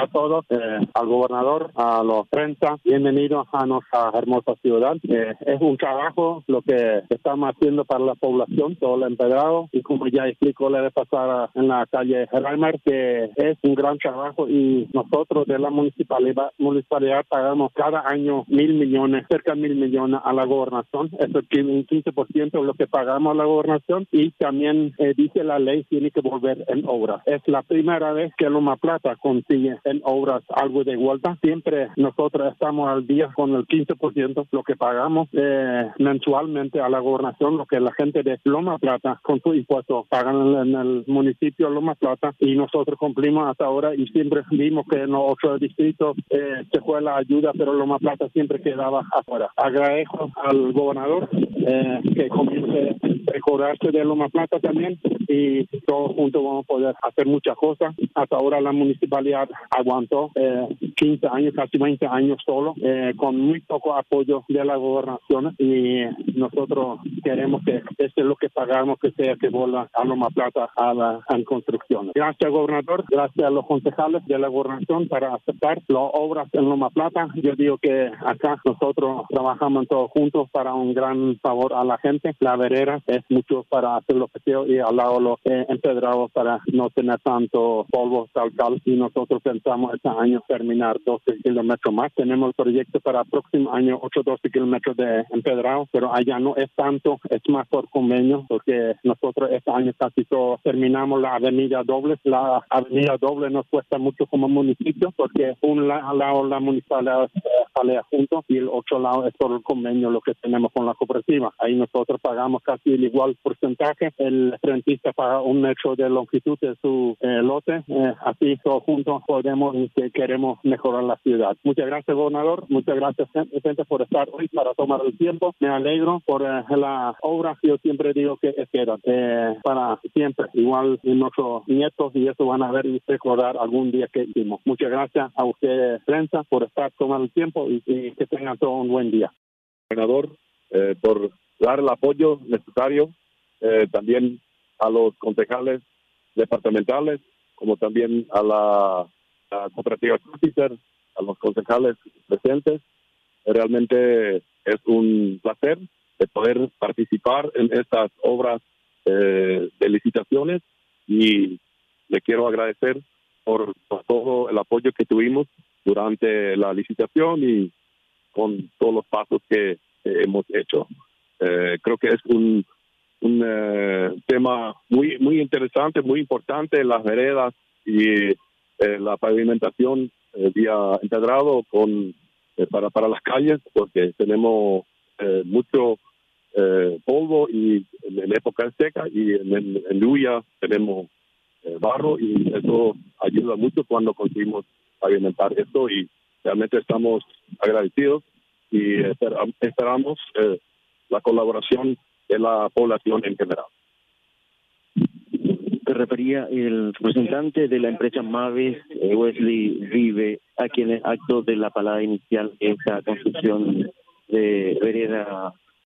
a todos, al gobernador, a los prensa, bienvenidos a nuestra hermosa ciudad. Es un trabajo lo que estamos haciendo para la población, todo el empedrado, y como ya explicó la vez pasada en la calle Reimer, que es un gran trabajo y nosotros de la municipalidad pagamos cada año 1,000 millones, cerca de 1,000 millones a la gobernación. Eso es un 15% de lo que pagamos a la gobernación y también dice la ley tiene que volver en obras. Es la primera vez que Loma Plata consigue en obras algo de vuelta. Siempre nosotros estamos al día con el 15% lo que pagamos mensualmente a la gobernación, lo que la gente de Loma Plata con su impuesto pagan en el municipio de Loma Plata, y nosotros cumplimos hasta ahora y siempre vimos que en los otros distritos se fue la ayuda, pero Loma Plata siempre quedaba afuera. Agradezco al gobernador que comience a recordarse de Loma Plata también, y todos juntos vamos a poder hacer muchas cosas. Hasta ahora la municipalidad aguantó 15 años, casi 20 años solo, con muy poco apoyo de la gobernación, y nosotros queremos que este es lo que pagamos, que sea que vuelva a Loma Plata a la construcción. Gracias, gobernador, gracias a los concejales de la gobernación para aceptar las obras en Loma Plata. Yo digo que acá nosotros trabajamos todos juntos para un gran favor a la gente. La vereda es mucho para hacer los paseos y al lado los empedrados para no tener tanto polvo tal, y nosotros pensamos este año terminar 12 kilómetros más. Tenemos el proyecto para el próximo año 12 kilómetros de empedrado, pero allá no es tanto, es más por convenio, porque nosotros este año casi todo terminamos la avenida doble. La avenida doble nos cuesta mucho como municipio, porque un lado la municipalidad sale junto y el otro lado es por el convenio lo que tenemos con la cooperativa. Ahí nosotros pagamos casi el igual porcentaje. El rentista paga 1 metro de longitud de su lote. Así todos juntos podemos y que queremos mejorar la ciudad. Muchas gracias, gobernador. Muchas gracias, gente, por estar hoy para tomar el tiempo. Me alegro por la obra. Yo siempre digo que espera para siempre. Igual nuestros nietos y eso van a ver y recordar algún día que hicimos. Muchas gracias a ustedes, prensa, por estar tomando el tiempo y que tengan todo un buen día. Gobernador, por dar el apoyo necesario, también a los concejales departamentales, como también a la cooperativa Júpiter, a los concejales presentes. Realmente es un placer de poder participar en estas obras de licitaciones, y le quiero agradecer por todo el apoyo que tuvimos durante la licitación y con todos los pasos que hemos hecho. Creo que es un tema muy interesante, muy importante, las veredas y la pavimentación vía empedrado para las calles, porque tenemos mucho polvo y en época seca, y en lluvia tenemos barro, y eso ayuda mucho cuando conseguimos pavimentar esto, y realmente estamos agradecidos y esperamos la colaboración de la población en general. Se refería el representante de la empresa Maves, Wesley Rive, a quien el acto de la palabra inicial esta construcción de vereda